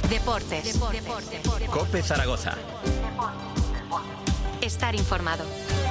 Deportes. COPE Zaragoza. Estar informado.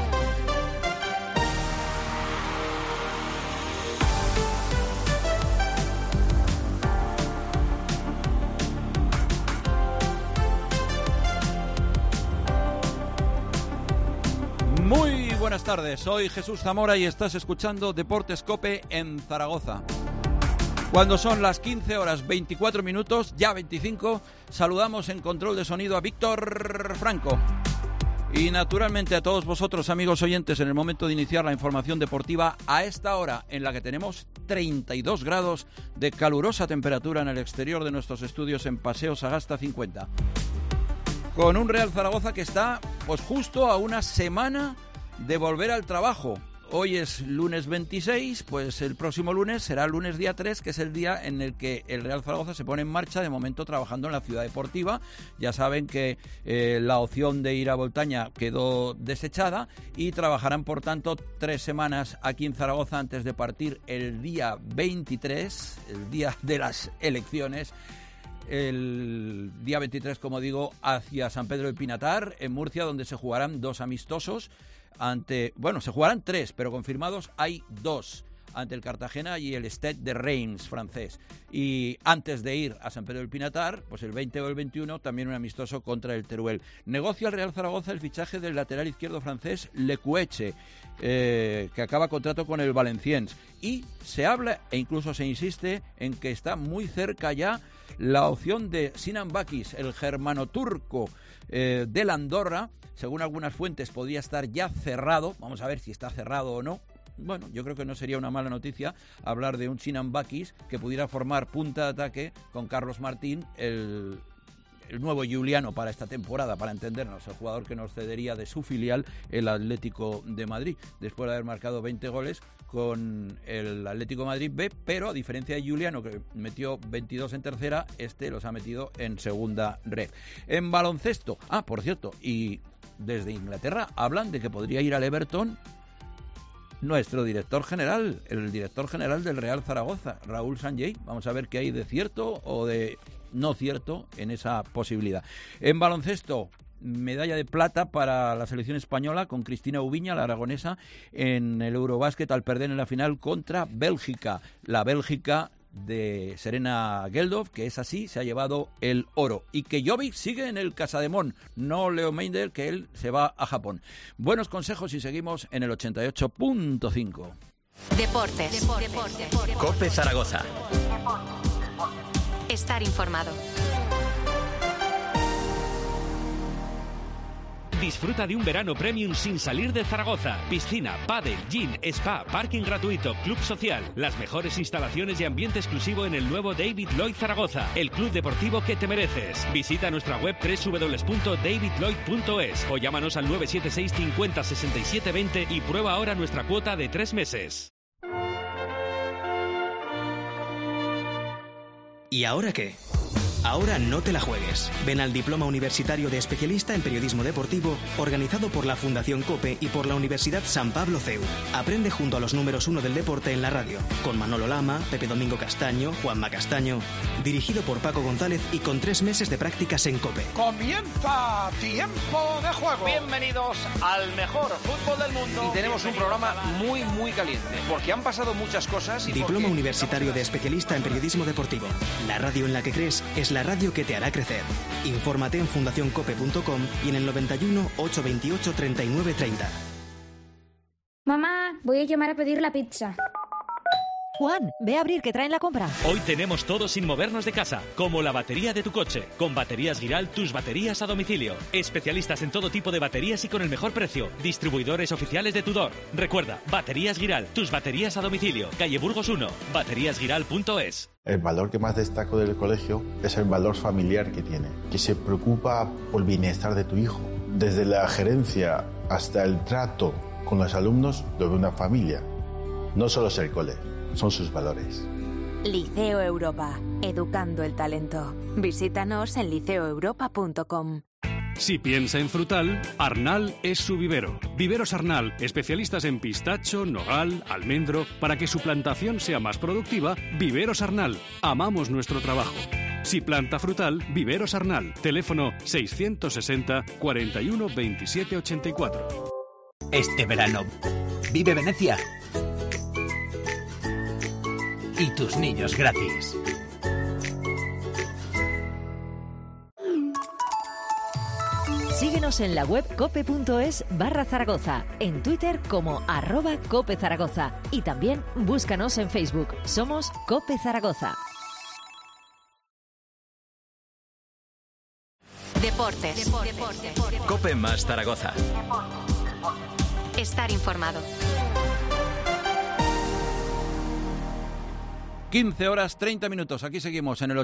Muy buenas tardes, soy Jesús Zamora y estás escuchando Deportes COPE en Zaragoza. Cuando son las 15 horas 24 minutos, ya 25, saludamos en control de sonido a Víctor Franco. Y naturalmente a todos vosotros, amigos oyentes, en el momento de iniciar la información deportiva a esta hora en la que tenemos 32 grados de calurosa temperatura en el exterior de nuestros estudios en Paseo Sagasta 50. Con un Real Zaragoza que está pues justo a una semana de volver al trabajo. Hoy es lunes 26, pues el próximo lunes será lunes día 3, que es el día en el que el Real Zaragoza se pone en marcha, de momento trabajando en la ciudad deportiva. Ya saben que la opción de ir a Voltaña quedó desechada y trabajarán, por tanto, 3 semanas aquí en Zaragoza antes de partir el día 23, el día de las elecciones. El día 23, como digo, hacia San Pedro de Pinatar, en Murcia, donde se jugarán 2 amistosos. Se jugarán 3, pero confirmados hay 2, ante el Cartagena y el Stade de Reims francés. Y antes de ir a San Pedro del Pinatar, pues el 20 o el 21, también un amistoso contra el Teruel. Negocia el Real Zaragoza el fichaje del lateral izquierdo francés Lecueche, que acaba contrato con el Valenciennes. Y se habla e incluso se insiste en que está muy cerca ya la opción de Sinan Bakis, el germano-turco del Andorra. Según algunas fuentes podría estar ya cerrado, vamos a ver si está cerrado o no. Bueno, yo creo que no sería una mala noticia hablar de un Sinan Bakis que pudiera formar punta de ataque con Carlos Martín, el nuevo Giuliano para esta temporada, para entendernos, el jugador que nos cedería de su filial, el Atlético de Madrid, después de haber marcado 20 goles con el Atlético de Madrid B, pero a diferencia de Giuliano, que metió 22 en tercera, este los ha metido en segunda red. En baloncesto, por cierto, y desde Inglaterra hablan de que podría ir al Everton nuestro director general, el director general del Real Zaragoza, Raúl Sanjay. Vamos a ver qué hay de cierto o de no cierto en esa posibilidad. En baloncesto, medalla de plata para la selección española con Cristina Ubiña, la aragonesa, en el Eurobásquet al perder en la final contra Bélgica. La Bélgica de Serena Geldof, que es así, se ha llevado el oro. Y que Jovic sigue en el Casademón, no Leo Meindel, que él se va a Japón. Buenos consejos y seguimos en el 88.5. Deportes. COPE Zaragoza. Estar informado. Disfruta de un verano premium sin salir de Zaragoza. Piscina, pádel, gym, spa, parking gratuito, club social. Las mejores instalaciones y ambiente exclusivo en el nuevo David Lloyd Zaragoza, el club deportivo que te mereces. Visita nuestra web www.davidlloyd.es o llámanos al 976 50 67 20 y prueba ahora nuestra cuota de 3 meses. ¿Y ahora qué? Ahora no te la juegues. Ven al Diploma Universitario de Especialista en Periodismo Deportivo, organizado por la Fundación COPE y por la Universidad San Pablo CEU. Aprende junto a los números 1 del deporte en la radio, con Manolo Lama, Pepe Domingo Castaño, Juanma Castaño. Dirigido por Paco González y con 3 meses de prácticas en COPE. ¡Comienza Tiempo de Juego! Bienvenidos al mejor fútbol del mundo. Y tenemos un programa muy, muy caliente, porque han pasado muchas cosas. Diploma Universitario de Especialista en Periodismo Deportivo. La radio en la que crees es la radio que te hará crecer. Infórmate en fundacioncope.com y en el 91 828 39 30. Mamá, voy a llamar a pedir la pizza. Juan, ve a abrir que traen la compra. Hoy tenemos todo sin movernos de casa, como la batería de tu coche. Con Baterías Giral, tus baterías a domicilio. Especialistas en todo tipo de baterías y con el mejor precio. Distribuidores oficiales de Tudor. Recuerda, Baterías Giral, tus baterías a domicilio. Calle Burgos 1, bateríasgiral.es. El valor que más destaco del colegio es el valor familiar que tiene, que se preocupa por el bienestar de tu hijo. Desde la gerencia hasta el trato con los alumnos, lo de una familia. No solo es el cole, son sus valores. Liceo Europa, educando el talento. Visítanos en liceoeuropa.com. Si piensa en frutal, Arnal es su vivero. Viveros Arnal, especialistas en pistacho, nogal, almendro. Para que su plantación sea más productiva, Viveros Arnal. Amamos nuestro trabajo. Si planta frutal, Viveros Arnal. Teléfono 660 41 27 84. Este verano, vive Venecia. Y tus niños gratis. Síguenos en la web cope.es/Zaragoza, en Twitter como @CopeZaragoza y también búscanos en Facebook. Somos Cope Zaragoza. Deportes. Cope más Zaragoza. Estar informado. 15 horas 30 minutos. Aquí seguimos en el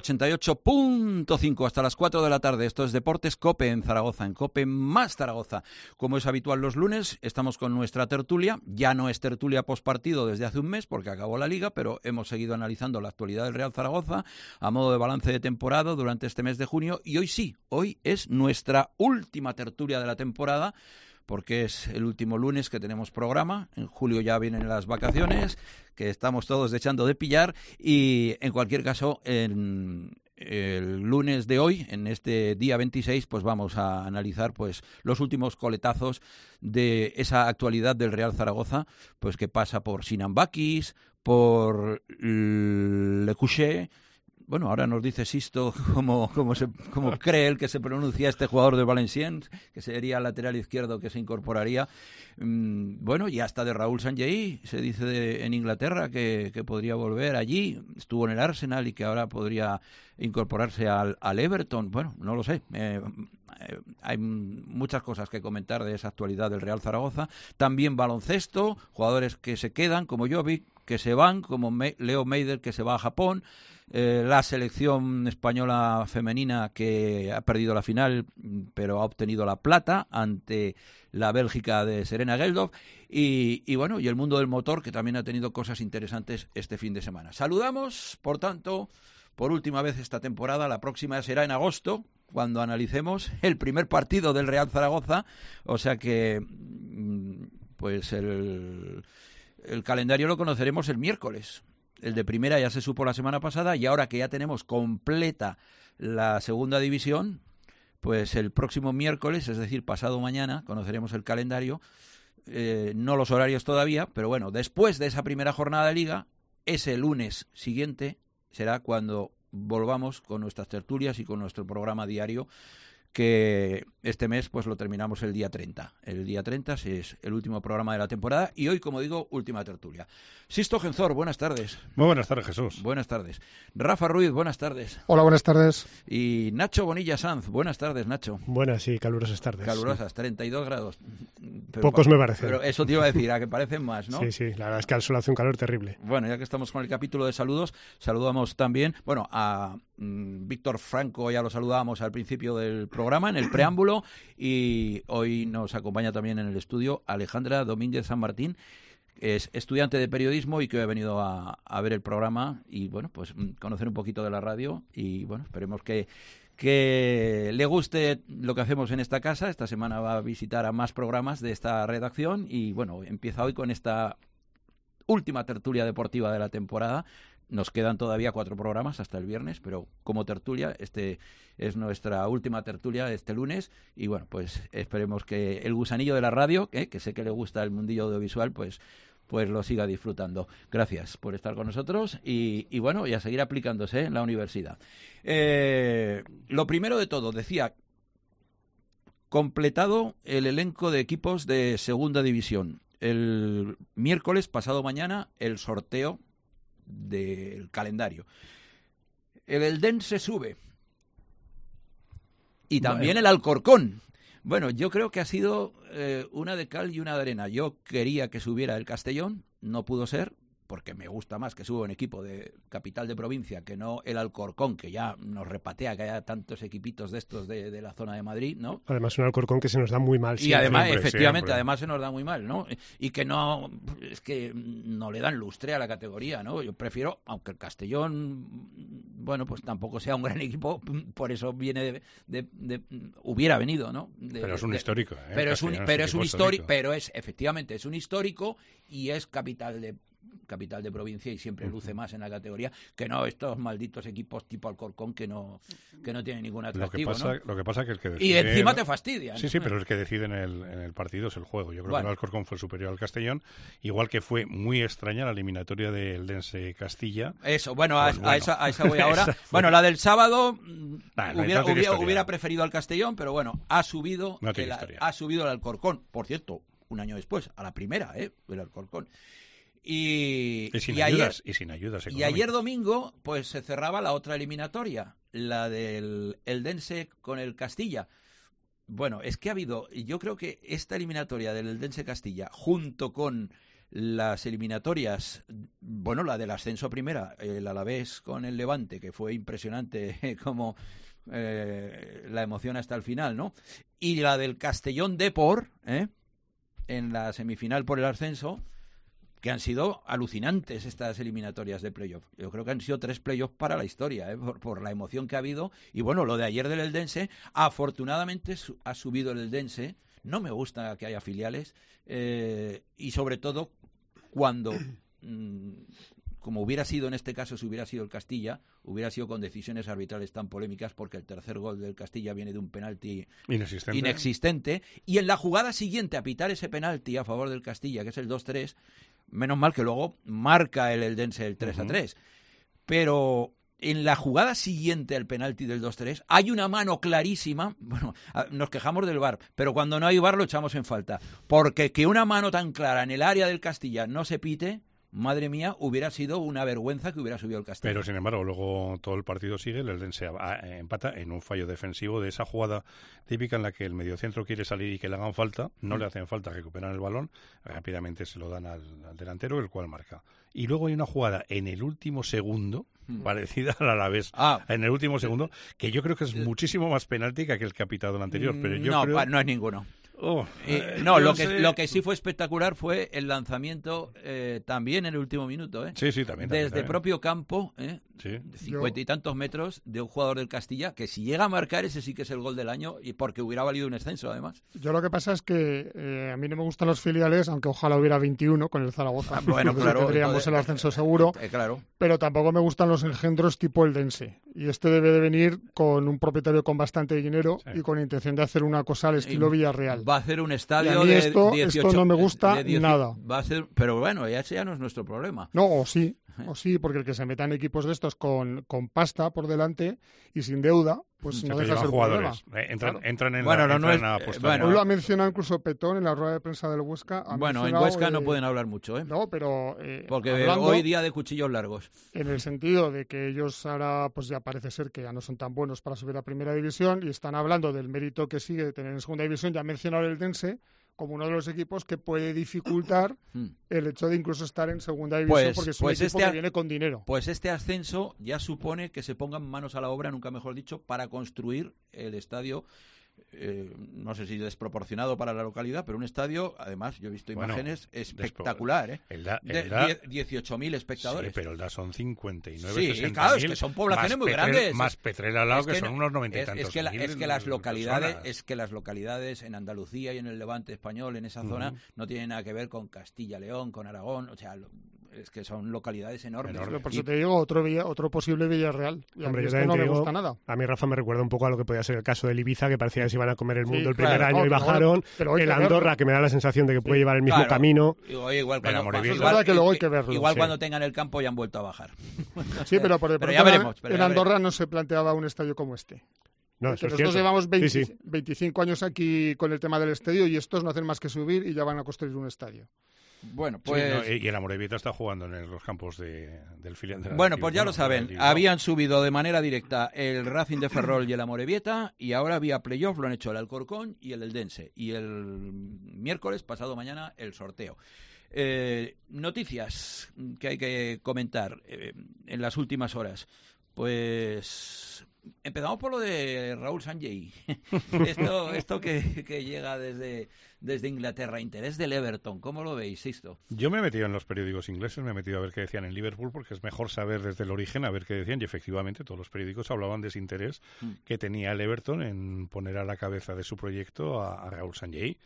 88.5 hasta las 4 de la tarde. Esto es Deportes Cope en Zaragoza, en Cope más Zaragoza. Como es habitual los lunes, estamos con nuestra tertulia. Ya no es tertulia postpartido desde hace un mes porque acabó la Liga, pero hemos seguido analizando la actualidad del Real Zaragoza a modo de balance de temporada durante este mes de junio. Y hoy sí, hoy es nuestra última tertulia de la temporada, porque es el último lunes que tenemos programa. En julio ya vienen las vacaciones, que estamos todos echando de pillar, y en cualquier caso, el lunes de hoy, en este día 26, pues vamos a analizar pues los últimos coletazos de esa actualidad del Real Zaragoza, pues que pasa por Sinan Bakis, por Le Couché. Bueno, ahora nos dice Sisto cómo cree él que se pronuncia este jugador de Valenciennes, que sería el lateral izquierdo que se incorporaría. Bueno, y hasta de Raúl Sanllehy, se dice en Inglaterra que podría volver allí. Estuvo en el Arsenal y que ahora podría incorporarse al Everton. Bueno, no lo sé. Hay muchas cosas que comentar de esa actualidad del Real Zaragoza. También baloncesto, jugadores que se quedan, como Jovic, que se van, como Leo Meider, que se va a Japón. La selección española femenina que ha perdido la final, pero ha obtenido la plata ante la Bélgica de Serena Geldof. Y bueno, y el mundo del motor, que también ha tenido cosas interesantes este fin de semana. Saludamos, por tanto, por última vez esta temporada. La próxima será en agosto, cuando analicemos el primer partido del Real Zaragoza. O sea que pues el calendario lo conoceremos el miércoles. El de primera ya se supo la semana pasada, y ahora que ya tenemos completa la segunda división, pues el próximo miércoles, es decir, pasado mañana, conoceremos el calendario. No los horarios todavía, pero bueno, después de esa primera jornada de Liga, ese lunes siguiente será cuando volvamos con nuestras tertulias y con nuestro programa diario, que este mes pues lo terminamos el día 30. El día 30 es el último programa de la temporada, y hoy, como digo, última tertulia. Sisto Genzor, buenas tardes. Muy buenas tardes, Jesús. Buenas tardes. Rafa Ruiz, buenas tardes. Hola, buenas tardes. Y Nacho Bonilla Sanz, buenas tardes, Nacho. Buenas y calurosas tardes. Calurosas, 32 grados. Pocos me parecen. Pero eso te iba a decir, a que parecen más, ¿no? Sí, la verdad es que al sol hace un calor terrible. Bueno, ya que estamos con el capítulo de saludos, saludamos también, bueno, a Víctor Franco, ya lo saludábamos al principio del programa, en el preámbulo, y hoy nos acompaña también en el estudio Alejandra Domínguez San Martín, que es estudiante de periodismo y que hoy ha venido a ver el programa y, bueno, pues conocer un poquito de la radio, y, bueno, esperemos que le guste lo que hacemos en esta casa. Esta semana va a visitar a más programas de esta redacción y, bueno, empieza hoy con esta última tertulia deportiva de la temporada. Nos quedan todavía 4 programas hasta el viernes, pero como tertulia, este es nuestra última tertulia de este lunes. Y bueno, pues esperemos que el gusanillo de la radio, que sé que le gusta el mundillo audiovisual, pues lo siga disfrutando. Gracias por estar con nosotros y bueno, y a seguir aplicándose en la universidad. Lo primero de todo, decía, completado el elenco de equipos de segunda división. El miércoles, pasado mañana, el sorteo del calendario. El Eldense sube y también el Alcorcón. Bueno, yo creo que ha sido una de cal y una de arena. Yo quería que subiera el Castellón, no pudo ser, porque me gusta más que suba un equipo de capital de provincia que no el Alcorcón, que ya nos repatea que haya tantos equipitos de estos de la zona de Madrid, ¿no? Además, un Alcorcón que se nos da muy mal. Y además, efectivamente, además se nos da muy mal, ¿no? Y que no, es que no le dan lustre a la categoría, ¿no? Yo prefiero, aunque el Castellón, bueno, pues tampoco sea un gran equipo, por eso viene hubiera venido, ¿no? Pero es un histórico, Pero es un histórico, pero efectivamente es un histórico y es capital capital de provincia y siempre luce más en la categoría que no estos malditos equipos tipo Alcorcón que no tienen ningún atractivo. Lo que pasa que el que decide... Y encima te fastidian. Sí, pero el que decide en el partido es el juego. Yo creo que el Alcorcón fue superior al Castellón, igual que fue muy extraña la eliminatoria del Dense Castilla. Eso, a esa voy ahora. Bueno, la del sábado hubiera preferido al Castellón, pero bueno, ha subido el Alcorcón. Por cierto, un año después, a la primera, el Alcorcón. Y sin ayudas económicas. Y ayer domingo, pues se cerraba la otra eliminatoria, la del Eldense con el Castilla. Bueno, es que yo creo que esta eliminatoria del Eldense Castilla, junto con las eliminatorias, la del ascenso primera, el Alavés con el Levante, que fue impresionante como la emoción hasta el final, ¿no? Y la del Castellón Depor, en la semifinal por el ascenso, que han sido alucinantes estas eliminatorias de playoff. Yo creo que han sido 3 playoffs para la historia, por la emoción que ha habido. Y bueno, lo de ayer del Eldense, afortunadamente ha subido el Eldense. No me gusta que haya filiales, y sobre todo cuando, como hubiera sido en este caso, si hubiera sido el Castilla, hubiera sido con decisiones arbitrales tan polémicas, porque el tercer gol del Castilla viene de un penalti inexistente, y en la jugada siguiente a pitar ese penalti a favor del Castilla, que es el 2-3, menos mal que luego marca el Eldense el 3-3, pero en la jugada siguiente al penalti del 2-3 hay una mano clarísima. Bueno, nos quejamos del VAR, pero cuando no hay VAR lo echamos en falta, porque que una mano tan clara en el área del Castilla no se pite, madre mía, hubiera sido una vergüenza que hubiera subido el Castilla. Pero sin embargo, luego todo el partido sigue, el Eldense empata en un fallo defensivo de esa jugada típica en la que el mediocentro quiere salir y que le hagan falta, no le hacen falta, recuperan el balón, rápidamente se lo dan al delantero, el cual marca. Y luego hay una jugada en el último segundo, parecida al Alavés, en el último segundo, que yo creo que es muchísimo más penalti que aquel que ha pitado el anterior, pero yo creo... no es ninguno. Lo que sí fue espectacular fue el lanzamiento también en el último minuto, Sí, también. Desde propio campo, 50 y tantos metros, de un jugador del Castilla, que si llega a marcar, ese sí que es el gol del año, y porque hubiera valido un ascenso, además. Yo lo que pasa es que a mí no me gustan los filiales, aunque ojalá hubiera 21 con el Zaragoza. Bueno, claro. Tendríamos el ascenso seguro. Claro. Pero tampoco me gustan los engendros tipo el Dense. Y este debe de venir con un propietario con bastante dinero y con intención de hacer una cosa al estilo Villarreal. Va a hacer un estadio y a mí de esto 18, no me gusta nada. Va a ser, pero bueno, ese ya no es nuestro problema. No, o sí, porque el que se metan equipos de estos con pasta por delante y sin deuda, pues no deja de ser jugadores. Problema. Entran en la apuesta. Hoy lo ha mencionado incluso Petón en la rueda de prensa del Huesca. En Huesca no pueden hablar mucho, No, pero... porque hoy día de cuchillos largos. En el sentido de que ellos ahora, pues ya parece ser que ya no son tan buenos para subir a Primera División y están hablando del mérito que sigue de tener en Segunda División. Ya ha mencionado el Dense como uno de los equipos que puede dificultar el hecho de incluso estar en Segunda División, porque es un equipo que viene con dinero. Pues este ascenso ya supone que se pongan manos a la obra, nunca mejor dicho, para construir el estadio, no sé si desproporcionado para la localidad, pero un estadio, además, yo he visto imágenes espectacular, de 18.000 espectadores. Sí, pero el DA son 59, sí, 60.000. Claro, es que son poblaciones muy grandes. Más Petrel al lado, que son unos 90 y tantos mil. Es que las localidades en Andalucía y en el Levante español, en esa zona, no tienen nada que ver con Castilla, León, con Aragón, o sea... Es que son localidades enormes. Por eso te digo, otro posible Villarreal. Y hombre, yo no me gusta nada. A mí, Rafa, me recuerda un poco a lo que podía ser el caso del Ibiza, que parecía que se iban a comer el mundo el primer año y bajaron. El Andorra, que me da la sensación de que puede llevar el mismo camino. Igual cuando tengan el campo ya han vuelto a bajar. Sí, pero ya veremos. En Andorra no se planteaba un estadio como este. No, nosotros llevamos 25 años aquí con el tema del estadio y estos no hacen más que subir y ya van a construir un estadio. Bueno, pues... y el Amorebieta está jugando en los campos del filial de la Bueno, pues ya lo saben. Habían subido de manera directa el Racing de Ferrol y el Amorebieta, y ahora vía playoff lo han hecho el Alcorcón y el Eldense. Y el miércoles, pasado mañana, el sorteo. Noticias que hay que comentar en las últimas horas. Pues... Empezamos por lo de Raúl Sanllehy. esto que llega desde Inglaterra. Interés del Everton. ¿Cómo lo veis, Sisto? Yo me he metido en los periódicos ingleses, me he metido a ver qué decían en Liverpool, porque es mejor saber desde el origen a ver qué decían. Y efectivamente todos los periódicos hablaban de ese interés que tenía el Everton en poner a la cabeza de su proyecto a Raúl Sanllehy.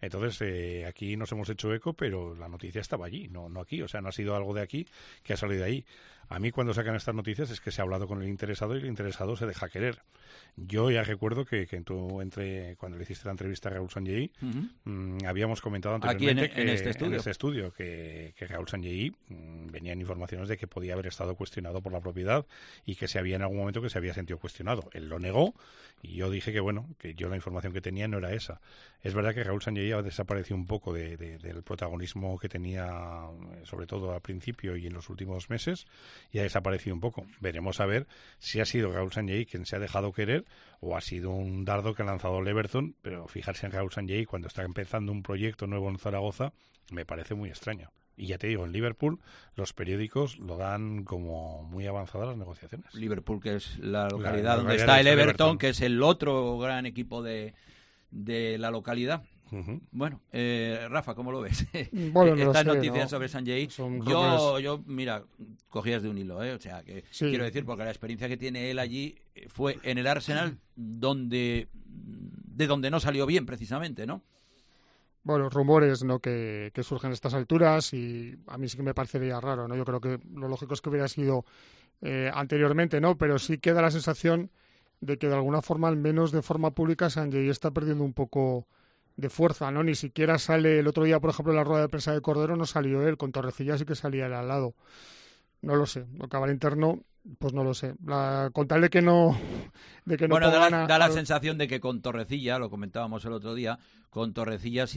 Entonces, aquí nos hemos hecho eco, pero la noticia estaba allí, no aquí. O sea, no ha sido algo de aquí que ha salido de ahí. A mí cuando sacan estas noticias es que se ha hablado con el interesado y el interesado se deja querer. Yo ya recuerdo que cuando le hiciste la entrevista a Raúl Sanllehy, habíamos comentado anteriormente aquí en este estudio que Raúl Sanllehy venían informaciones de que podía haber estado cuestionado por la propiedad y que se había en algún momento que se había sentido cuestionado. Él lo negó y yo dije que yo la información que tenía no era esa. Es verdad que Raúl Sanllehy ha desaparecido un poco del protagonismo que tenía, sobre todo al principio y en los últimos meses, y ha desaparecido un poco. Veremos a ver si ha sido Raúl Sanllehy quien se ha dejado querer o ha sido un dardo que ha lanzado el Everton, pero fijarse en Raúl Sanllehy cuando está empezando un proyecto nuevo en Zaragoza me parece muy extraño. Y ya te digo, en Liverpool los periódicos lo dan como muy avanzadas las negociaciones. Liverpool, que es la localidad donde está el Everton, que es el otro gran equipo de la localidad. Bueno, Rafa, ¿cómo lo ves? Bueno, estas no sé, noticias ¿no? sobre Sanllehy, yo, mira, cogías de un hilo, o sea, que sí. Quiero decir, porque la experiencia que tiene él allí fue en el Arsenal, de donde no salió bien, precisamente, ¿no? Bueno, rumores, ¿no?, que surgen a estas alturas, y a mí sí que me parecería raro, ¿no? Yo creo que lo lógico es que hubiera sido anteriormente, ¿no? Pero sí queda la sensación de que de alguna forma, al menos de forma pública, Sanllehy está perdiendo un poco de fuerza, ¿no? Ni siquiera sale el otro día, por ejemplo, en la rueda de prensa de Cordero no salió él, con Torrecilla sí que salía él al lado. No lo sé, lo que habrá interno, pues no lo sé. Con tal de que no bueno, da la sensación de que con Torrecilla, lo comentábamos el otro día, con Torrecilla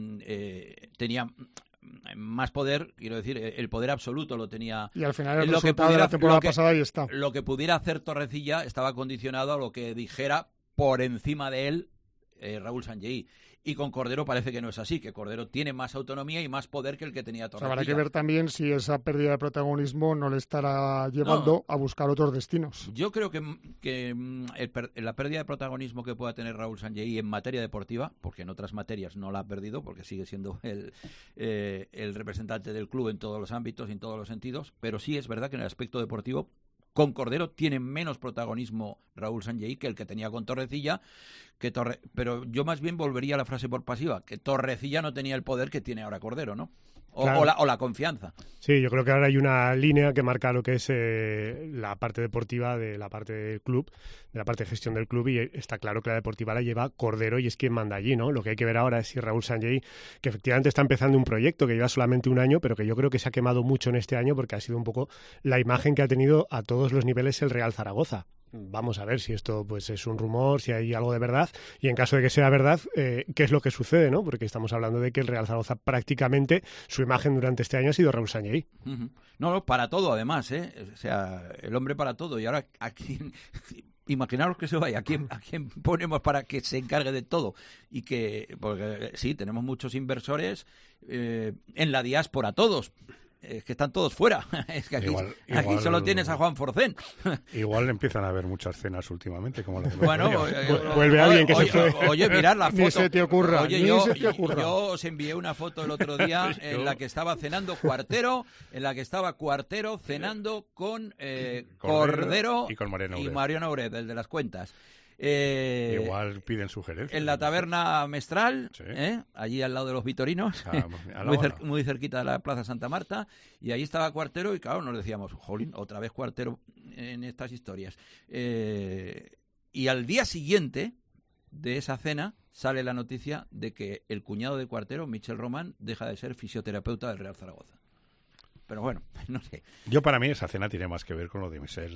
tenía más poder, quiero decir, el poder absoluto lo tenía. Y al final el resultado de la temporada pasada ahí está. Lo que pudiera hacer Torrecilla estaba condicionado a lo que dijera por encima de él Raúl Sanllehy. Y con Cordero parece que no es así, que Cordero tiene más autonomía y más poder que el que tenía Torrecilla. Habrá que ver también si esa pérdida de protagonismo no le estará llevando a buscar otros destinos. Yo creo que la pérdida de protagonismo que pueda tener Raúl Sanllehy en materia deportiva, porque en otras materias no la ha perdido, porque sigue siendo el representante del club en todos los ámbitos y en todos los sentidos, pero sí es verdad que en el aspecto deportivo con Cordero tiene menos protagonismo Raúl Sanllehy que el que tenía con Torrecilla, pero yo más bien volvería a la frase por pasiva, que Torrecilla no tenía el poder que tiene ahora Cordero, ¿no? Claro. O la confianza. Sí, yo creo que ahora hay una línea que marca lo que es la parte deportiva de la parte del club, de la parte de gestión del club, y está claro que la deportiva la lleva Cordero y es quien manda allí, ¿no? Lo que hay que ver ahora es si Raúl Sanllehy, que efectivamente está empezando un proyecto que lleva solamente un año, pero que yo creo que se ha quemado mucho en este año porque ha sido un poco la imagen que ha tenido a todos los niveles el Real Zaragoza. Vamos a ver si esto pues es un rumor, si hay algo de verdad, y en caso de que sea verdad, qué es lo que sucede, ¿no? Porque estamos hablando de que el Real Zaragoza prácticamente su imagen durante este año ha sido Raúl Sanllehy. No, para todo además, o sea, el hombre para todo. Y ahora, ¿a quién? Imaginaros que se vaya, ¿a quién ponemos para que se encargue de todo? Y porque sí, tenemos muchos inversores en la diáspora, todos. Es que están todos fuera. Es que aquí solo tienes a Juan Forcén. Igual empiezan a haber muchas cenas últimamente, como la de bueno, vuelve alguien que se fue. Oye, mirad la foto. Ni se te ocurra. Oye, yo os envié una foto el otro día en la que estaba cenando Cuartero, cenando con Cordero y Mariano Ured, el de las cuentas. Igual piden sugerencias. En la taberna Mestral, sí. Allí al lado de los Vitorinos, muy cerquita de la Plaza Santa Marta, y ahí estaba Cuartero y claro, nos decíamos, jolín, otra vez Cuartero en estas historias. Y al día siguiente de esa cena sale la noticia de que el cuñado de Cuartero, Michel Román, deja de ser fisioterapeuta del Real Zaragoza. Pero bueno, no sé. Yo para mí esa cena tiene más que ver con lo de Michel,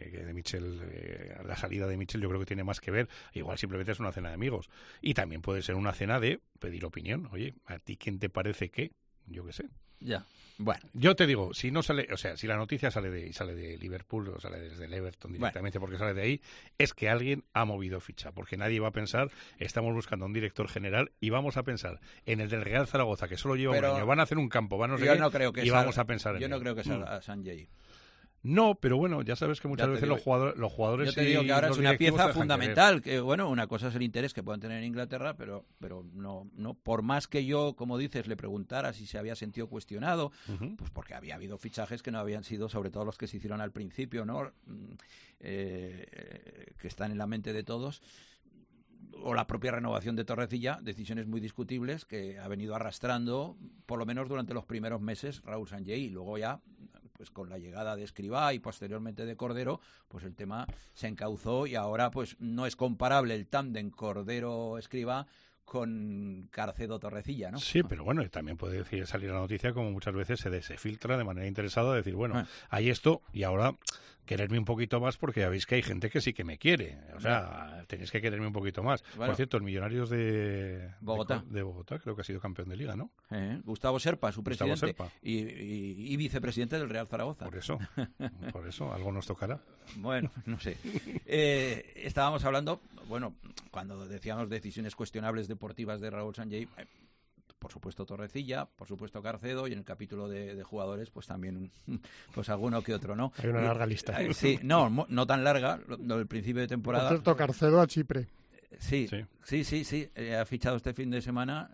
la salida de Michel yo creo que tiene más que ver, igual simplemente es una cena de amigos. Y también puede ser una cena de pedir opinión. Oye, ¿a ti quién te parece qué? Yo qué sé. Ya. Bueno, yo te digo, si no sale, o sea, si la noticia sale de Liverpool o sale desde el Everton directamente, porque sale de ahí, es que alguien ha movido ficha, porque nadie va a pensar, estamos buscando un director general y vamos a pensar en el del Real Zaragoza, que solo lleva un año, van a hacer un campo, van a no sé qué, y vamos a pensar en él. Yo no creo que sea Sanllehy. No, pero bueno, ya sabes que muchas veces los jugadores... Yo te digo que ahora es una pieza fundamental, que bueno, una cosa es el interés que puedan tener en Inglaterra, pero no por más que yo, como dices, le preguntara si se había sentido cuestionado, pues porque había habido fichajes que no habían sido, sobre todo los que se hicieron al principio, ¿no? Que están en la mente de todos. o la propia renovación de Torrecilla, decisiones muy discutibles que ha venido arrastrando, por lo menos durante los primeros meses, Raúl Sanllehy, y luego ya, pues con la llegada de Escribá y posteriormente de Cordero, pues el tema se encauzó y ahora pues no es comparable el tándem Cordero-Escribá con Carcedo-Torrecilla, ¿no? Sí, pero bueno, también puede salir la noticia como muchas veces se filtra de manera interesada, decir, bueno, hay esto y ahora quererme un poquito más porque ya veis que hay gente que sí que me quiere. O sea, tenéis que quererme un poquito más. Bueno, por cierto, el Millonarios de Bogotá creo que ha sido campeón de Liga, ¿no? Gustavo Serpa, su presidente, y vicepresidente del Real Zaragoza. Por eso, algo nos tocará. Bueno, no sé. Estábamos hablando, bueno, cuando decíamos decisiones cuestionables deportivas de Raúl Sanllehy, por supuesto Torrecilla, por supuesto Carcedo, y en el capítulo de jugadores pues también pues alguno que otro, ¿no? Hay una larga lista. Sí, no tan larga, lo del principio de temporada. Por cierto, Carcedo a Chipre. Sí. Ha fichado este fin de semana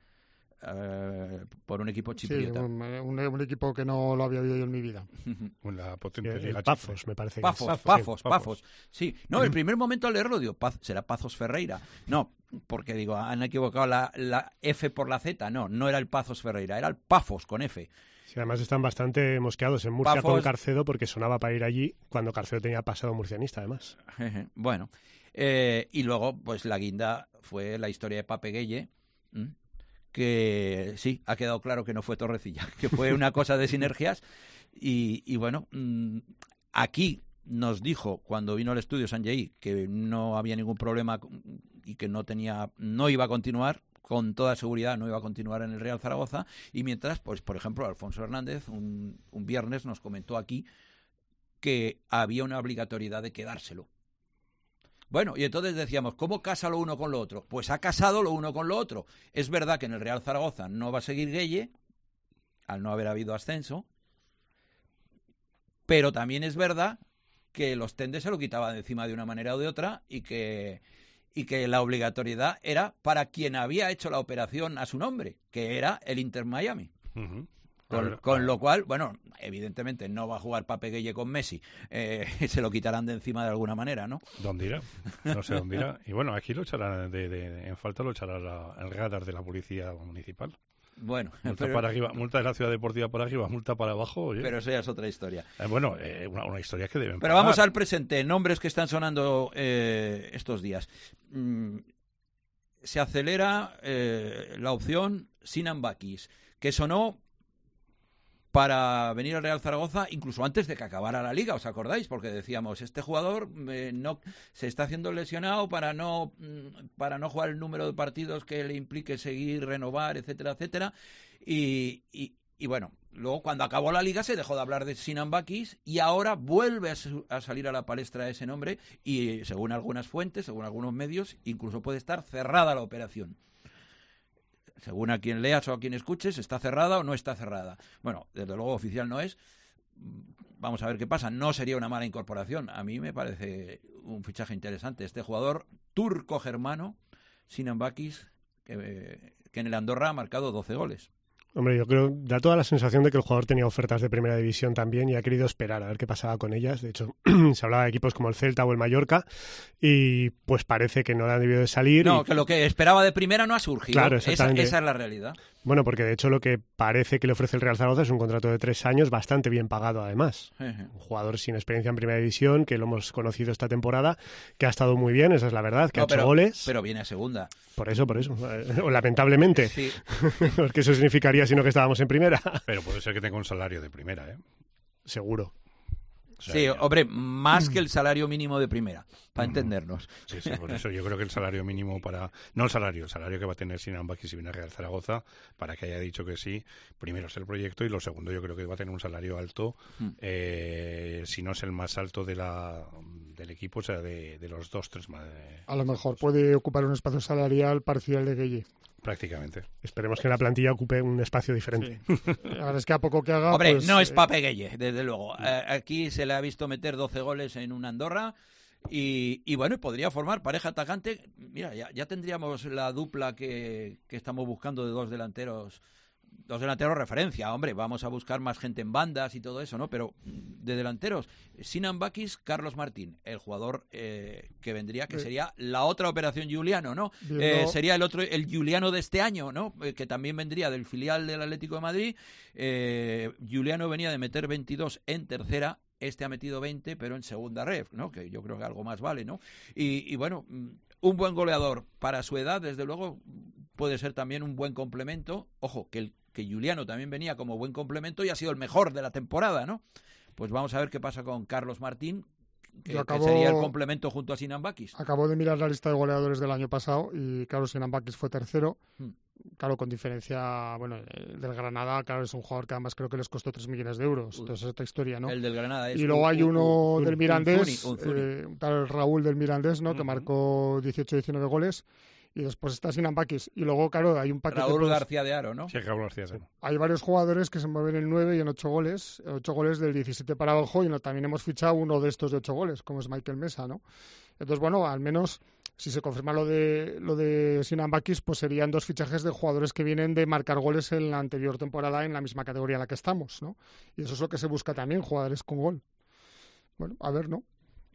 por un equipo chipriota. Sí, un equipo que no lo había visto yo en mi vida. La potente Liga Pafos, me parece. Pafos. Sí, no, el primer momento al leerlo digo, será Pazos Ferreira. No, porque digo, han equivocado la F por la Z. No era el Pazos Ferreira, era el Pafos con F. Sí, además están bastante mosqueados en Murcia con Carcedo porque sonaba para ir allí cuando Carcedo tenía pasado murcianista, además. Bueno, y luego, pues la guinda fue la historia de Pape Gueye, que sí, ha quedado claro que no fue Torrecilla, que fue una cosa de sinergias. Y bueno, aquí nos dijo cuando vino al estudio Sanllehy que no había ningún problema y que no iba a continuar, con toda seguridad no iba a continuar en el Real Zaragoza, y mientras, pues por ejemplo, Alfonso Hernández un viernes nos comentó aquí que había una obligatoriedad de quedárselo. Bueno, y entonces decíamos, ¿cómo casa lo uno con lo otro? Pues ha casado lo uno con lo otro. Es verdad que en el Real Zaragoza no va a seguir Gueye, al no haber habido ascenso, pero también es verdad que los tendes se lo quitaban de encima de una manera o de otra y que la obligatoriedad era para quien había hecho la operación a su nombre, que era el Inter Miami. Con lo cual, bueno, evidentemente no va a jugar Pape Gueye con Messi, se lo quitarán de encima de alguna manera, ¿no? ¿Dónde irá? No sé dónde irá. Y bueno, aquí lo echarán, en falta lo echará el radar de la policía municipal. Bueno, multa para arriba, multa de la ciudad deportiva para arriba, multa para abajo. Oye. Pero eso ya es otra historia. Una historia que deben Pero pagar. vamos al presente, nombres que están sonando estos días. Se acelera la opción Sinan Bakis, que sonó para venir al Real Zaragoza incluso antes de que acabara la Liga, ¿os acordáis? Porque decíamos, este jugador no se está haciendo lesionado para no jugar el número de partidos que le implique seguir, renovar, etcétera, etcétera. Y bueno, luego cuando acabó la Liga se dejó de hablar de Sinan Bakis y ahora vuelve a salir a la palestra ese nombre y según algunas fuentes, según algunos medios, incluso puede estar cerrada la operación. Según a quien leas o a quien escuches, ¿está cerrada o no está cerrada? Bueno, desde luego oficial no es. Vamos a ver qué pasa. No sería una mala incorporación. A mí me parece un fichaje interesante. Este jugador turco-germano, Sinan Bakis, que en el Andorra ha marcado 12 goles. Hombre, yo creo, da toda la sensación de que el jugador tenía ofertas de primera división también y ha querido esperar a ver qué pasaba con ellas. De hecho, se hablaba de equipos como el Celta o el Mallorca y pues parece que no han debido de salir. No, que lo que esperaba de primera no ha surgido. Claro, exactamente. Esa es la realidad. Bueno, porque de hecho lo que parece que le ofrece el Real Zaragoza es un contrato de 3 años bastante bien pagado además. Un jugador sin experiencia en primera división, que lo hemos conocido esta temporada, que ha estado muy bien, esa es la verdad, que ha hecho goles. Pero viene a segunda. Por eso. Lamentablemente. Sí. Porque eso significaría sino que estábamos en primera. Pero puede ser que tenga un salario de primera, ¿eh? Seguro. O sea, sí, hombre, más que el salario mínimo de primera, para entendernos. Sí, por eso yo creo que el salario mínimo no el salario que va a tener Sinan Bakis si viene a Real Zaragoza, para que haya dicho que sí, primero es el proyecto y lo segundo yo creo que va a tener un salario alto, si no es el más alto del equipo, o sea, de los 2-3 más. A lo mejor puede ocupar un espacio salarial parcial de Gueye. Prácticamente. Esperemos que la plantilla ocupe un espacio diferente. Sí. La verdad es que a poco que haga... Hombre, pues, no es Pape Gueye, desde luego. Aquí se le ha visto meter 12 goles en un Andorra y bueno, podría formar pareja atacante. Mira, ya tendríamos la dupla que estamos buscando de dos delanteros dos delanteros referencia, hombre, vamos a buscar más gente en bandas y todo eso, ¿no? Pero de delanteros, Sinan Bakis, Carlos Martín, el jugador que vendría, que sería la otra operación Giuliano, ¿no? Sería el Giuliano de este año, ¿no? Que también vendría del filial del Atlético de Madrid. Giuliano venía de meter 22 en tercera, este ha metido 20, pero en segunda ref, ¿no? Que yo creo que algo más vale, ¿no? Y bueno, un buen goleador para su edad, desde luego, puede ser también un buen complemento. Ojo, que Giuliano también venía como buen complemento y ha sido el mejor de la temporada, ¿no? Pues vamos a ver qué pasa con Carlos Martín, que sería el complemento junto a Sinan Bakis. Acabo de mirar la lista de goleadores del año pasado y claro, Sinan Bakis fue tercero. Claro, con diferencia, bueno, el del Granada, claro, es un jugador que además creo que les costó 3 millones de euros. Entonces es otra historia, ¿no? El del Granada es... Y luego hay uno del Mirandés, un tal Raúl del Mirandés, ¿no? Que marcó 18-19 goles. Y después está Sinan Bakis. Y luego, claro, hay un paquete... Raúl García de Haro, ¿no? Sí, Raúl García de Haro. Hay varios jugadores que se mueven en 9 y en 8 goles. 8 goles del 17 para abajo. Y también hemos fichado uno de estos de 8 goles, como es Michael Mesa, ¿no? Entonces, bueno, al menos, si se confirma lo de Sinan Bakis, pues serían 2 fichajes de jugadores que vienen de marcar goles en la anterior temporada en la misma categoría en la que estamos, ¿no? Y eso es lo que se busca también, jugadores con gol. Bueno, a ver, ¿no?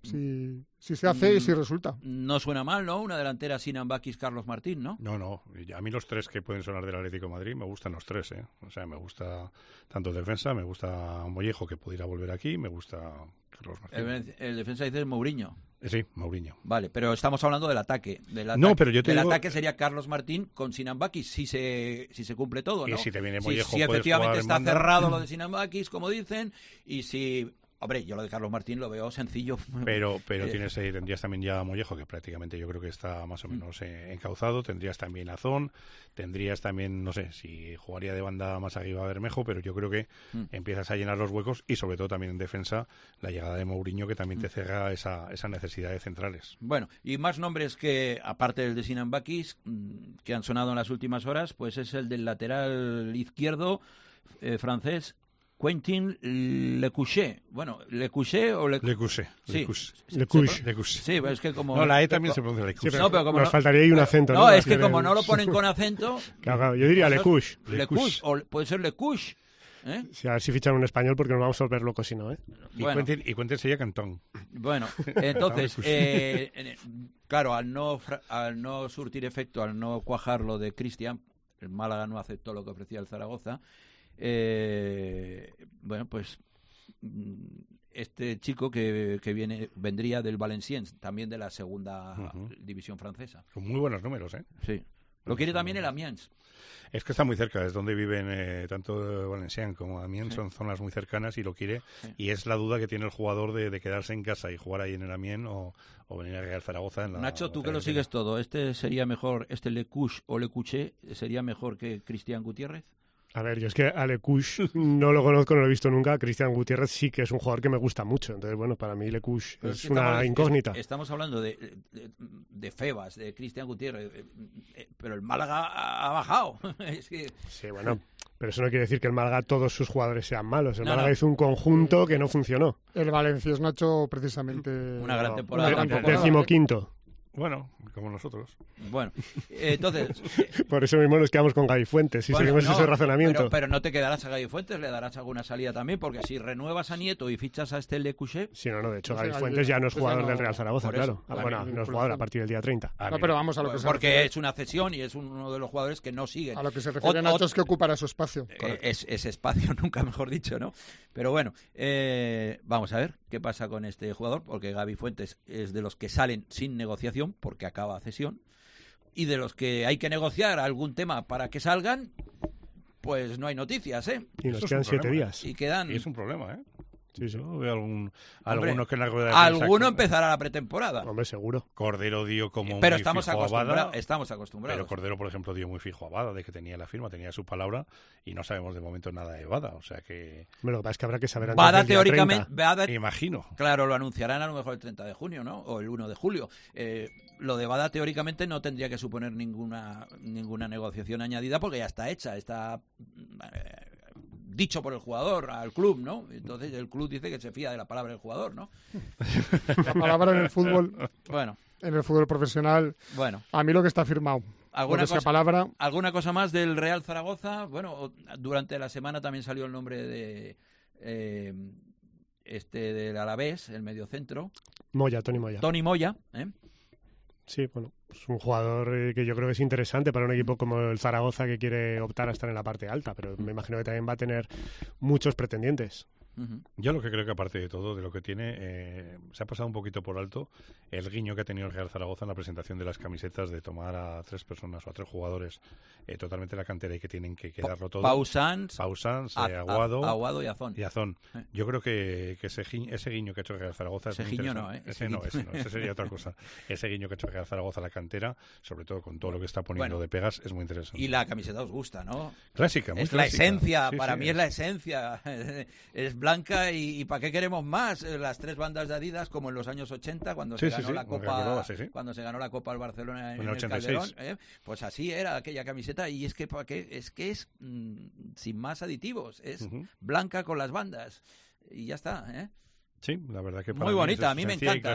Si se hace y si resulta. No suena mal, ¿no? Una delantera Sinan Bakis, Carlos Martín, ¿no? No. A mí los 3 que pueden sonar del Atlético de Madrid me gustan los 3, ¿eh? O sea, me gusta tanto defensa, me gusta Mollejo, que pudiera volver aquí, me gusta Carlos Martín. El defensa dice Mourinho. Sí, Mourinho. Vale, pero estamos hablando del ataque. No, pero yo te digo... ataque sería Carlos Martín con Sinan Bakis, si se cumple todo, ¿no? Y si te viene Mollejo, si efectivamente está cerrado lo de Sinan Bakis, como dicen, y si... Hombre, yo lo de Carlos Martín lo veo sencillo. Pero tendrías también ya a Mollejo, que prácticamente yo creo que está más o menos encauzado. Tendrías también a Zon, tendrías también, no sé, si jugaría de banda más arriba a Bermejo, pero yo creo que empiezas a llenar los huecos y sobre todo también en defensa la llegada de Mourinho, que también te cierra esa necesidad de centrales. Bueno, y más nombres que, aparte del de Sinan Bakis, que han sonado en las últimas horas, pues es el del lateral izquierdo francés, Quentin Lecouché. Bueno, ¿Lecouché o Lecouché? Sí. Lecouché. Sí, pero es que como... No, la E también se pronuncia Lecouché. Sí, no, pero como nos faltaría ahí un acento, ¿no? No, es que como no lo ponen con acento... Claro, yo diría Lecouché. Lecouché, o puede ser Lecouché. Sí, a ver si fichan un español porque nos vamos a volver locos si no, ¿eh? Bueno. Y Quentin sería Cantón. Bueno, entonces, claro, al no surtir efecto, al no cuajar lo de Cristian, el Málaga no aceptó lo que ofrecía el Zaragoza. Bueno, pues este chico que vendría del Valenciennes, también de la segunda división francesa. Con muy buenos números, ¿eh? Sí. Lo quiere también el Amiens. Es que está muy cerca, es donde viven tanto Valenciennes como Amiens, son zonas muy cercanas y lo quiere. Y es la duda que tiene el jugador de quedarse en casa y jugar ahí en el Amiens o venir a Real Zaragoza. Nacho, tú que lo sigues todo, ¿este sería mejor, Lecouché o Lecouché, sería mejor que Cristian Gutiérrez? A ver, yo es que a Lecouché no lo conozco, no lo he visto nunca. Cristian Gutiérrez sí que es un jugador que me gusta mucho. Entonces, bueno, para mí Lecouché es una incógnita. Estamos hablando de Febas, de Cristian Gutiérrez, pero el Málaga ha bajado. Es que... Sí, bueno, pero eso no quiere decir que el Málaga todos sus jugadores sean malos. El Málaga hizo un conjunto que no funcionó. El Valenciennes no ha hecho precisamente... Una gran temporada. 15º. Bueno, como nosotros. Bueno, entonces... Por eso mismo nos quedamos con Gaby Fuentes, si seguimos ese razonamiento. Pero no te quedarás a Gaby Fuentes, le darás alguna salida también, porque si renuevas a Nieto y fichas a Lecouché... Sí, no, de hecho Gaby Fuentes ya no es jugador del Real Zaragoza, claro. Bueno, no es jugador a partir del día 30. No, pero vamos a lo que se porque refiere. Es una cesión y es uno de los jugadores que no siguen. A lo que se refiere Nacho es que ocupará su espacio. Ese espacio, nunca mejor dicho, ¿no? Pero bueno, vamos a ver qué pasa con este jugador, porque Gaby Fuentes es de los que salen sin negociación, porque acaba cesión, y de los que hay que negociar algún tema para que salgan, pues no hay noticias, ¿eh? Y nos quedan 7 días. Y es un problema, ¿eh? Sí. Yo veo alguno que en la rueda de alguno empezará la pretemporada. Hombre, seguro. Cordero dio como pero muy fijo a Bada. Estamos acostumbrados. Pero Cordero, por ejemplo, dio muy fijo a Bada, de que tenía la firma, tenía su palabra, y no sabemos de momento nada de Bada, o sea que... Bueno, lo que pasa es que habrá que saber antes del día teóricamente, 30. Bada, imagino. Claro, lo anunciarán a lo mejor el 30 de junio, ¿no? O el 1 de julio. Lo de Bada teóricamente no tendría que suponer ninguna negociación añadida porque ya está hecha, está... dicho por el jugador al club, ¿no? Entonces el club dice que se fía de la palabra del jugador, ¿no? La palabra en el fútbol, bueno, en el fútbol profesional, bueno, a mí lo que está firmado. ¿Alguna cosa más del Real Zaragoza? Bueno, durante la semana también salió el nombre de del Alavés, el mediocentro. Tony Moya. Sí, bueno, es un jugador que yo creo que es interesante para un equipo como el Zaragoza que quiere optar a estar en la parte alta, pero me imagino que también va a tener muchos pretendientes. Yo lo que creo que aparte de todo, de lo que tiene, se ha pasado un poquito por alto el guiño que ha tenido el Real Zaragoza en la presentación de las camisetas, de tomar a 3 personas o a 3 jugadores totalmente la cantera y que tienen que quedarlo todo. Pausans, Aguado y Azón. Yo creo que ese guiño que ha hecho el Real Zaragoza es muy interesante. Ese sería otra cosa. Ese guiño que ha hecho el Real Zaragoza a la cantera, sobre todo con todo lo que está poniendo de pegas, es muy interesante. Y la camiseta os gusta, ¿no? Clásica, muy es clásica. La esencia, para mí es la esencia. Es blanca y ¿para qué queremos más? Las 3 bandas de Adidas, como en los años 80, cuando se ganó la Copa, cuando se ganó la Copa al Barcelona en el Calderón, pues así era aquella camiseta. Y es que ¿para qué? Es sin más aditivos, es blanca con las bandas y ya está, Sí, la verdad que para muy bonita, a mí me encanta.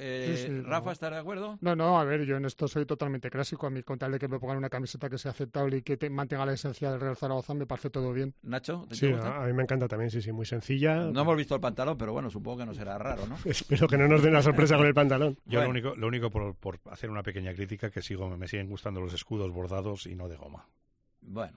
Rafa, ¿estás de acuerdo? No, a ver, yo en esto soy totalmente clásico. A mí, con tal de que me pongan una camiseta que sea aceptable y que mantenga la esencia del Real Zaragoza, me parece todo bien. Nacho, ¿te gusta? A mí me encanta también, sí, muy sencilla. No hemos visto el pantalón, pero bueno, supongo que no será raro, ¿no? Espero que no nos den una sorpresa con el pantalón. Yo lo único por hacer una pequeña crítica, que me siguen gustando los escudos bordados y no de goma. Bueno,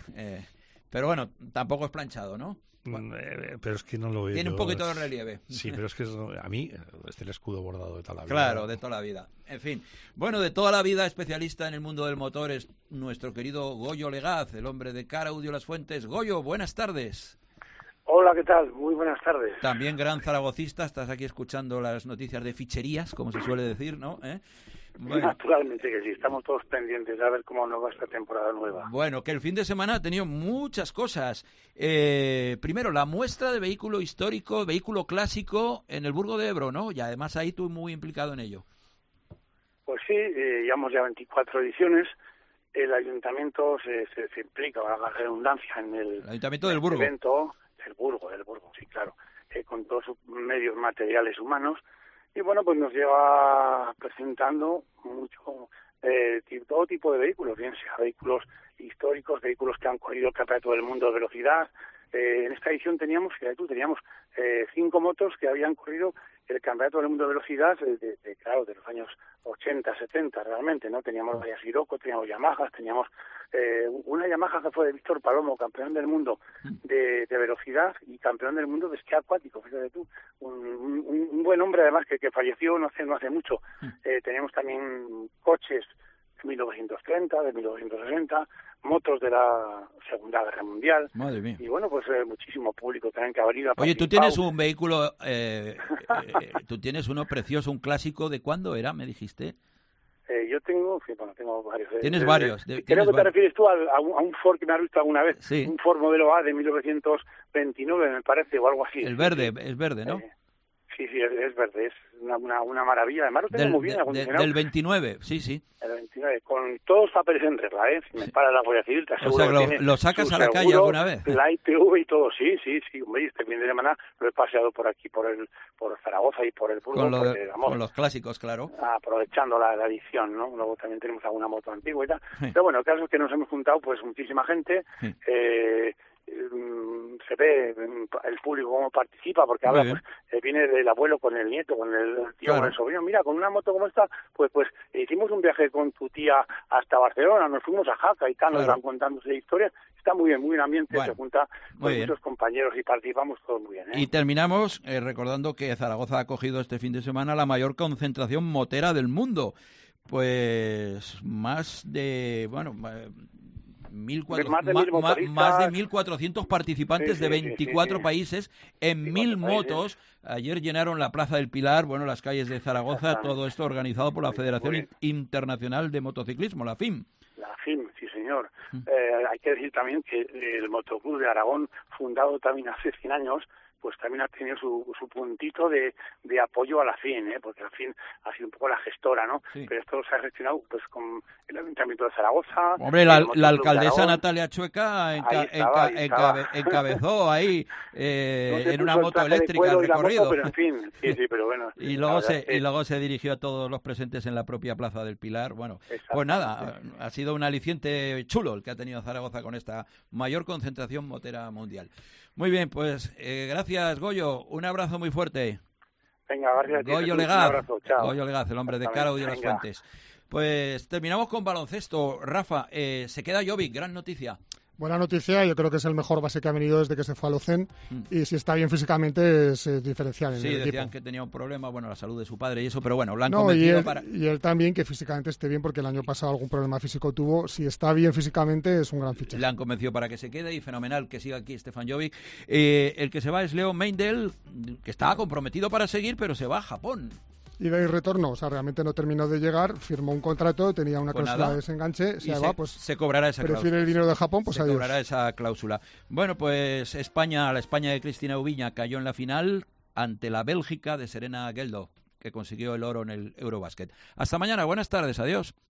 pero bueno, tampoco es planchado, ¿no? Bueno, pero es que no lo veo. Tiene un poquito de relieve. Sí, pero es que a mí es el escudo bordado de toda la vida. Claro, de toda la vida. En fin, bueno, de toda la vida, especialista en el mundo del motor es nuestro querido Goyo Legaz, el hombre de Car Audio Las Fuentes. Goyo, buenas tardes. Hola, ¿qué tal? Muy buenas tardes. También gran zaragocista, estás aquí escuchando las noticias de ficherías, como se suele decir, ¿no? Bueno. Naturalmente que sí, estamos todos pendientes a ver cómo nos va esta temporada nueva. Bueno, que el fin de semana ha tenido muchas cosas. Primero, la muestra de vehículo histórico, vehículo clásico en el Burgo de Ebro, ¿no? Y además ahí tú muy implicado en ello. Pues sí, llevamos ya 24 ediciones. El ayuntamiento se implica, a la redundancia, en el ayuntamiento del Burgo. Evento del Burgo, sí, claro, con todos sus medios materiales humanos. Y bueno, pues nos lleva presentando mucho todo tipo de vehículos, bien sea vehículos históricos, vehículos que han corrido el Campeonato del Mundo de Velocidad. En esta edición teníamos 5 motos que habían corrido el Campeonato del Mundo de Velocidad de los años 80, 70 realmente, ¿no? Teníamos varias Sirocco, teníamos Yamahas, teníamos una Yamaha que fue de Víctor Palomo, campeón del mundo de velocidad y campeón del mundo de esquí acuático, fíjate tú, un buen hombre además que falleció no hace mucho. Teníamos también coches de 1930, de 1960, motos de la Segunda Guerra Mundial. Madre mía. Y bueno, pues muchísimo público también que ha venido a Oye, tú tienes un vehículo, tú tienes uno precioso, un clásico, ¿de cuándo era, me dijiste? Yo tengo varios. ¿Tienes varios? Creo que te refieres tú a un Ford que me has visto alguna vez. Sí. Un Ford modelo A de 1929, me parece, o algo así. El verde, es verde, ¿no? Sí, es verde, es una maravilla. Además lo tengo muy bien acondicionado. Del 29, sí. El 29, con todos los papeles en regla, Si me para la Guardia Civil, te aseguro. O sea, que lo sacas a la calle alguna vez. La ITV y todo, sí. Hombre, este fin de semana lo he paseado por aquí, por Zaragoza y por el Burgo. Con los clásicos, claro. Aprovechando la edición, ¿no? Luego también tenemos alguna moto antigua y tal. Sí. Pero bueno, el caso es que nos hemos juntado pues muchísima gente. Sí. Se ve el público cómo participa, porque ahora pues, viene el abuelo con el nieto, con el tío, con el sobrino. Mira, con una moto como esta, pues hicimos un viaje con tu tía hasta Barcelona, nos fuimos a Jaca y tal, nos van contándose historias. Está muy bien ambiente, se junta con muchos compañeros y participamos todos muy bien. Y terminamos recordando que Zaragoza ha acogido este fin de semana la mayor concentración motera del mundo. Pues más de 1.400 participantes de 24 países en 1.000 motos. Ayer llenaron la Plaza del Pilar, las calles de Zaragoza, todo esto organizado por la Federación Internacional de Motociclismo, la FIM. La FIM, sí señor. Hay que decir también que el Motoclub de Aragón, fundado también hace 100 años, pues también ha tenido su puntito de apoyo a la FIN, porque la FIN ha sido un poco la gestora, ¿no? Sí. Pero esto se ha gestionado pues con el Ayuntamiento de Zaragoza. Hombre, la alcaldesa Natalia Chueca encabezó ahí en una moto eléctrica el recorrido. Pero en fin, sí, pero bueno. Y luego se dirigió a todos los presentes en la propia Plaza del Pilar. Bueno, pues nada, ha sido un aliciente chulo el que ha tenido Zaragoza con esta mayor concentración motera mundial. Muy bien, pues gracias, Goyo. Un abrazo muy fuerte. Venga, gracias. Goyo Legaz, Goyo Legaz, el hombre de Carao y de las Venga. Fuentes. Pues terminamos con baloncesto. Rafa, se queda Jovic, gran noticia. Buena noticia, yo creo que es el mejor base que ha venido desde que se fue al Ocen y si está bien físicamente es diferencial en el equipo. Sí, decían que tenía un problema, bueno, la salud de su padre y eso, pero bueno, lo han No, convencido y él también que físicamente esté bien porque el año pasado algún problema físico tuvo. Si está bien físicamente es un gran fichaje. Le han convencido para que se quede y fenomenal que siga aquí Stefan Jovic. El que se va es Leo Meindl, que estaba comprometido para seguir, pero se va a Japón. Y de ahí retorno, o sea, realmente no terminó de llegar, firmó un contrato, tenía una cláusula de desenganche, se cobrará esa cláusula. Prefiere el dinero de Japón, pues se adiós. cobrará esa cláusula. Bueno, pues la España de Cristina Ubiña cayó en la final ante la Bélgica de Serena Geldo, que consiguió el oro en el Eurobasket. Hasta mañana, buenas tardes, adiós.